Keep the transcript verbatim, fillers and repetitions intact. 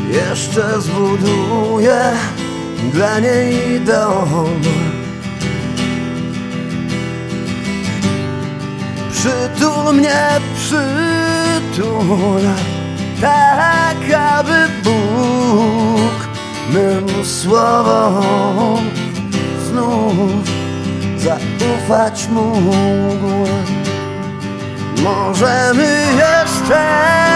jeszcze zbuduję dla niej dom. Przytul mnie, przytul, tak aby Bóg mym słowom znów zaufać mógł. Możemy jeszcze